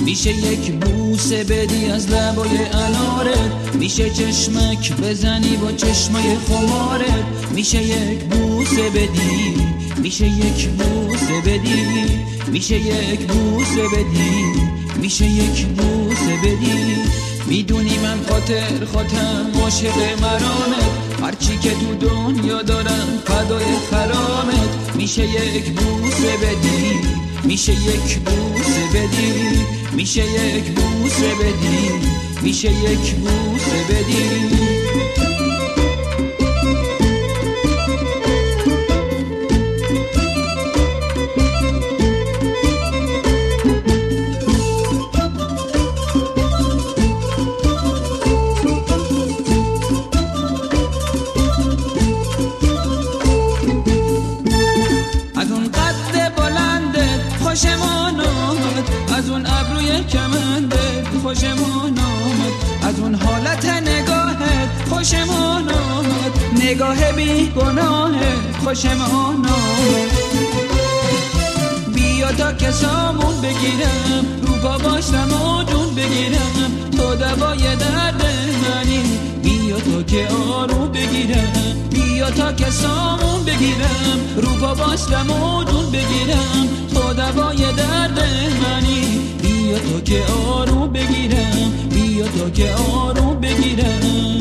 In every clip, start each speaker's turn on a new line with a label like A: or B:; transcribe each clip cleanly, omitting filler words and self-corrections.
A: میشه یک بوسه بدی از لبای انارت، میشه چشمک بزنی با چشمای خمارت، میشه یک بوسه بدی، میشه یک بوسه بدی، میشه یک بوسه بدی، میشه یک بوسه بدی. میدونی من خاطرم عاشق مرامت، هرچی که تو دنیا دارم فدای خرامت. میشه یک بوسه بدی، میشه یک بوسه بدی، میشه یک بوسه بدی، میشه یک بوسه بدی. خوشمان آمد از اون ابروی کمندت، خوشمان آمد از اون حالت نگاهت، خوشمان آمد نگاه بی گناهت، خوشمان آمد. بیا تا کسامون بگیرم، رو پا باشم و جون بگیرم، تو دوای درد منی. بیا تا که آروم بگیرم، بیا تا کسامون بگیرم، رو پا باشم و جون بگیرم، تو دوای درد منی. بیا تا که آروم بگیرم، بیا تا که آروم بگیرم.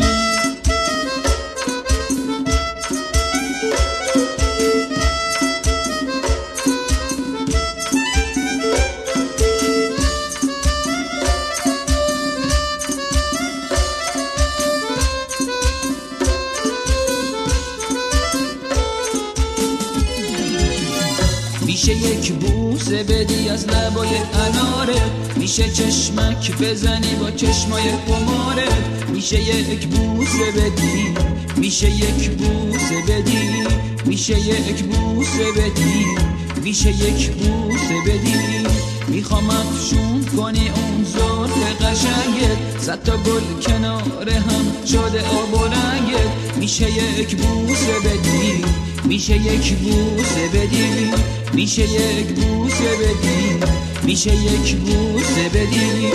A: میشه یک بوسه بدی از لبای انارت، میشه چشمک بزنی با چشمای خمارت، میشه یک بوسه بدی، میشه یک بوسه بدی، میشه یک بوسه بدی، میشه یک بوسه بدی. میخوام افشون کنی اون زلف قشنگت، صد تا گل کنار هم شده آب و رنگت. میشه یک بوسه بدی، میشه یک بوسه بدی، میشه یک بوسه بدی، میشه یک بوسه بدی.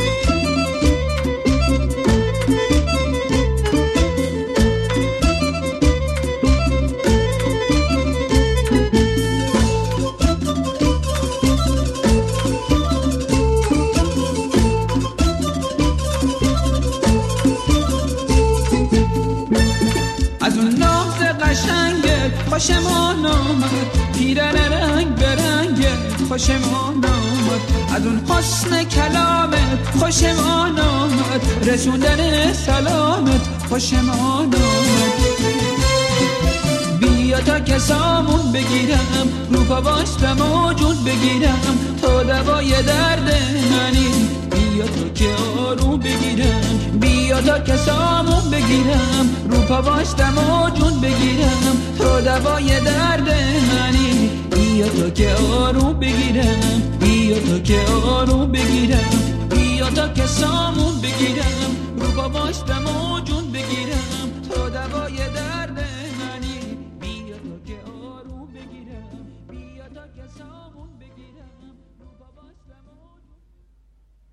A: از اون ناز قشنگت خوشمان آمد، پیرن رنگ برنگت خوشمان آمد، از اون حسن کلامت خوشمان آمد، رسوندن سلامت خوشمان آمد. بیا تا کسامون بگیرم، رو پا باشم و جون بگیرم، تو دوای درد منی. بیا تا که آروم بگیرم، بیا تا کسامون بگیرم، رو پا باشم و جون بگیرم، تو دوای درد منی. بیا تا که آروم بگیرم، بیا تا که آروم بگیرم، بیا تا کسامون بگیرم، رو پا باشم و